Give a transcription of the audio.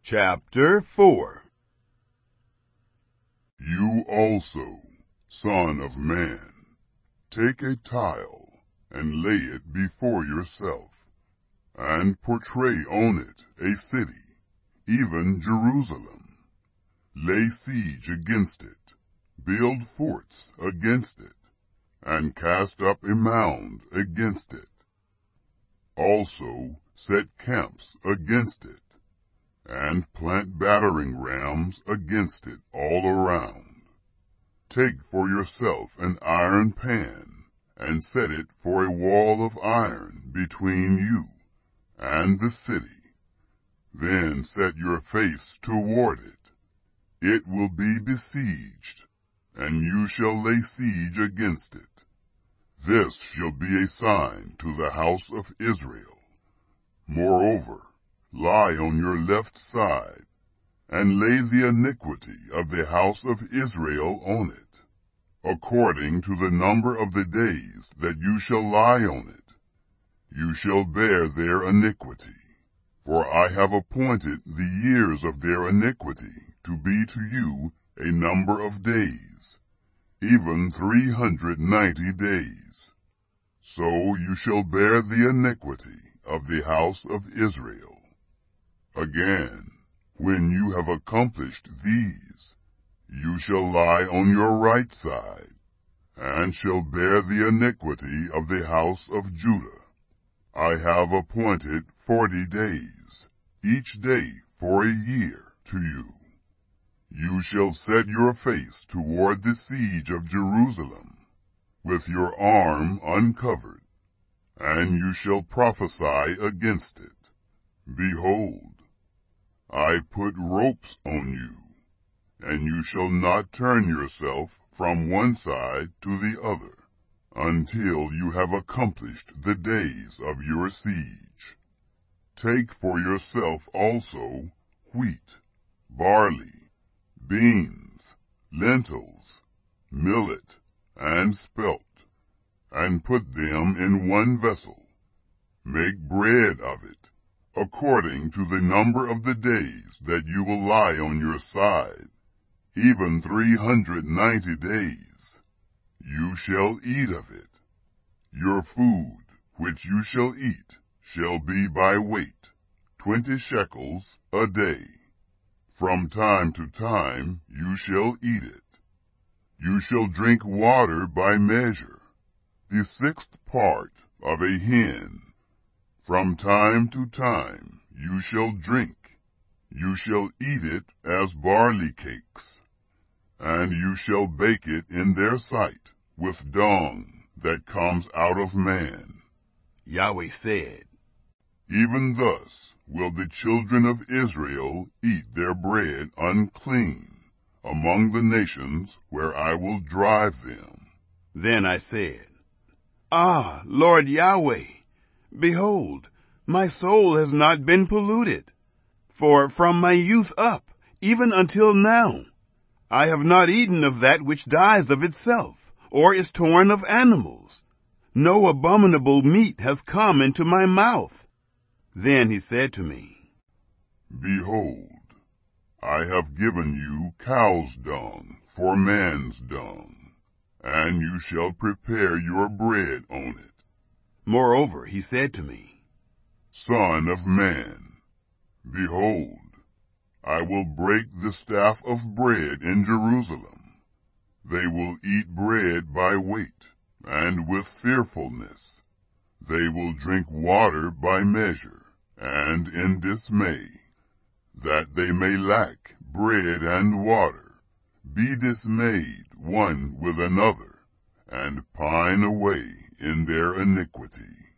Chapter 4. You also, son of man, take a tile and lay it before yourself, and portray on it a city, even Jerusalem. Lay siege against it, build forts against it, and cast up a mound against it. Also set camps against it, and plant battering rams against it all around. Take for yourself an iron pan, and set it for a wall of iron between you and the city. Then set your face toward it. It will be besieged, and you shall lay siege against it. This shall be a sign to the house of Israel. Moreover, lie on your left side, and lay the iniquity of the house of Israel on it, according to the number of the days that you shall lie on it. You shall bear their iniquity, for I have appointed the years of their iniquity to be to you a number of days, even 390 days. So you shall bear the iniquity of the house of Israel. Again, when you have accomplished these, you shall lie on your right side, and shall bear the iniquity of the house of Judah. I have appointed 40 days, each day for a year to you. You shall set your face toward the siege of Jerusalem, with your arm uncovered, and you shall prophesy against it. Behold, I put ropes on you, and you shall not turn yourself from one side to the other, until you have accomplished the days of your siege. Take for yourself also wheat, barley, beans, lentils, millet, and spelt, and put them in one vessel. Make bread of it, according to the number of the days that you will lie on your side, even 390 days. You shall eat of it. Your food, which you shall eat, shall be by weight, 20 shekels a day. From time to time you shall eat it. You shall drink water by measure, the 6th part of a hin. From time to time you shall drink. You shall eat it as barley cakes, and you shall bake it in their sight with dung that comes out of man. Yahweh said, Even thus will the children of Israel eat their bread unclean among the nations where I will drive them. Then I said, Ah, Lord Yahweh, behold, my soul has not been polluted, for from my youth up, even until now, I have not eaten of that which dies of itself, or is torn of animals. No abominable meat has come into my mouth. Then he said to me, Behold, I have given you cow's dung for man's dung, and you shall prepare your bread on it. Moreover, he said to me, Son of man, behold, I will break the staff of bread in Jerusalem. They will eat bread by weight, and with fearfulness. They will drink water by measure, and in dismay, that they may lack bread and water, be dismayed one with another, and pine away in their iniquity.